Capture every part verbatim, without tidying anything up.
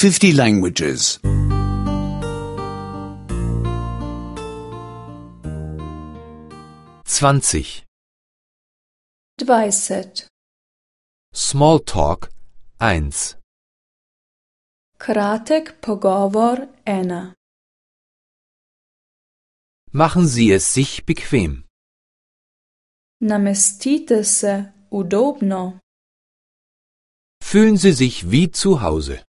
fifty languages. zwanzig. dvajset. Smalltalk eins. Kratek pogovor ena. Machen Sie es sich bequem. Namestite se udobno. Fühlen Sie sich wie zu Hause.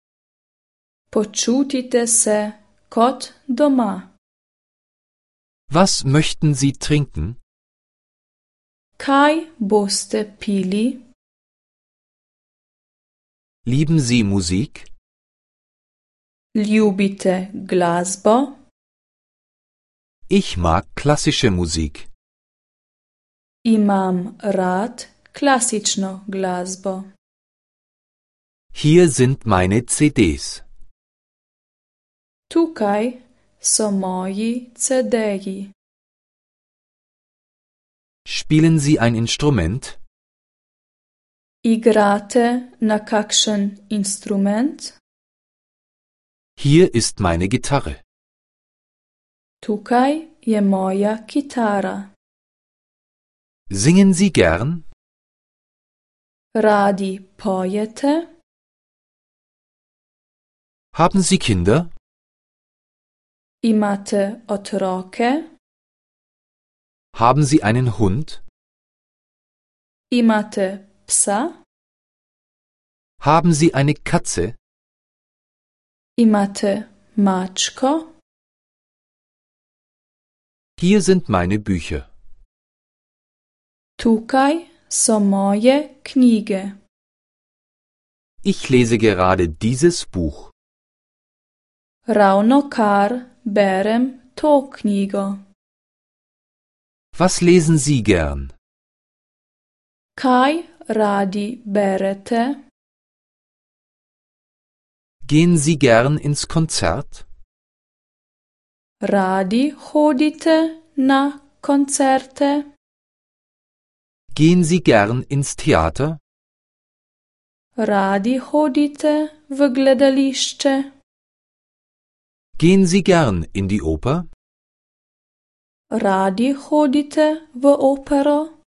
Počutite se kot doma. Was möchten Sie trinken? Kaj boste pili? Lieben Sie Musik? Ljubite glasbo? Ich mag klassische Musik. Imam rad klasično glasbo. Hier sind meine C Ds. Tukaj so moji cedeji. Spielen Sie ein Instrument? Igrate na kakšen instrument? Hier ist meine Gitarre. Tukaj je moja kitara. Singen Sie gern? Radi pojete? Haben Sie Kinder? Imate otroke? Haben Sie einen Hund? Imate psa? Haben Sie eine Katze? Imate mačko? Hier sind meine Bücher. Tukaj so moje knjige. Ich lese gerade dieses Buch. Ravnokar berem to knjigo. Was lesen Sie gern? Kaj radi berete? Gehen Sie gern ins Konzert? Radi hodite na koncerte? Gehen Sie gern ins Theater? Radi hodite v gledališče? Gehen Sie gern in die Oper? Radi hodite v opero?